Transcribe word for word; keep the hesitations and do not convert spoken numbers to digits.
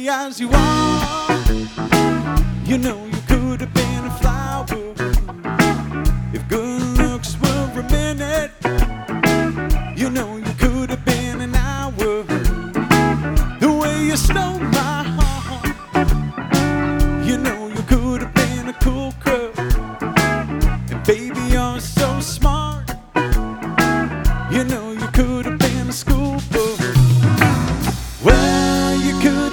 pretty as you are. You know you could have been a flower if good looks were a minute. You know you could have been an hour. The way you stole my